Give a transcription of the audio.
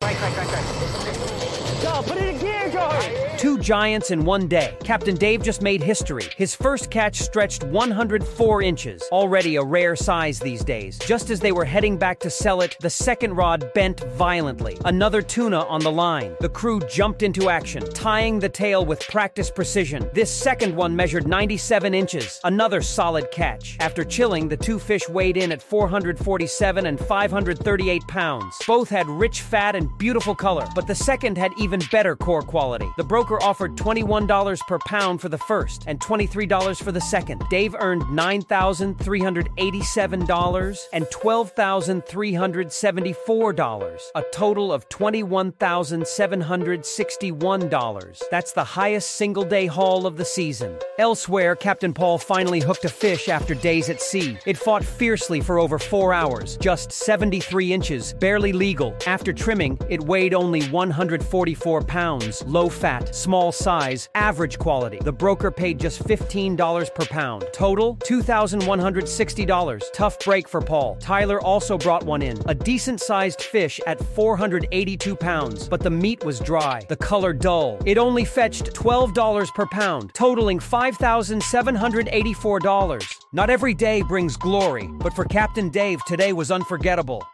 Go, put it in gear, go! 2 giants in one day. Captain Dave just made history. His first catch stretched 104 inches, already a rare size these days. Just as they were heading back to sell it, the second rod bent violently. Another tuna on the line. The crew jumped into action, tying the tail with practiced precision. This second one measured 97 inches. Another solid catch. After chilling, the 2 fish weighed in at 447 and 538 pounds. Both had rich fat and beautiful color, but the second had even better core quality. The broker offered $21 per pound for the first and $23 for the second. Dave earned $9,387 and $12,374, a total of $21,761. That's the highest single-day haul of the season. Elsewhere, Captain Paul finally hooked a fish after days at sea. It fought fiercely for over 4 hours, just 73 inches, barely legal. After trimming, it weighed only 144 pounds, low fat, small size, average quality. The broker paid just $15 per pound. Total, $2,160. Tough break for Paul. Tyler also brought one in, a decent-sized fish at 482 pounds, but the meat was dry, the color dull. It only fetched $12 per pound, totaling $5,784. Not every day brings glory, but for Captain Dave, today was unforgettable.